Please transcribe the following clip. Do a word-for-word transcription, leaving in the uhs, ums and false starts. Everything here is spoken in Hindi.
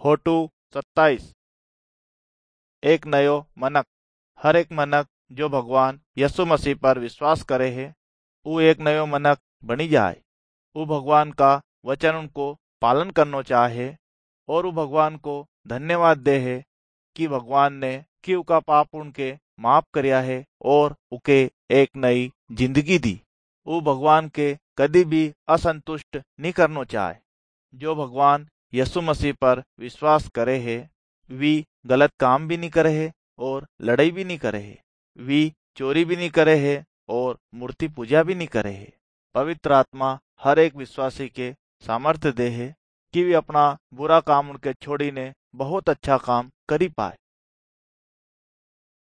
होटू सत्ताईस। एक नयो मनक। हर एक मनक जो भगवान यसु मसीह पर विश्वास करे है वो एक नयो मनक बनी जाए। वो भगवान का वचन उनको पालन करना चाहे और वो भगवान को धन्यवाद दे है कि भगवान ने कि उनका पाप उनके माफ करया है और उके एक नई जिंदगी दी। वो भगवान के कभी भी असंतुष्ट नहीं करना चाहे। जो भगवान यसु मसीह पर विश्वास करे है वी गलत काम भी नहीं करे है और लड़ाई भी नहीं करे है। वी चोरी भी नहीं करे है और मूर्ति पूजा भी नहीं करे है। पवित्र आत्मा हर एक विश्वासी के सामर्थ्य दे है कि वे अपना बुरा काम उनके छोड़ी ने बहुत अच्छा काम करी पाए।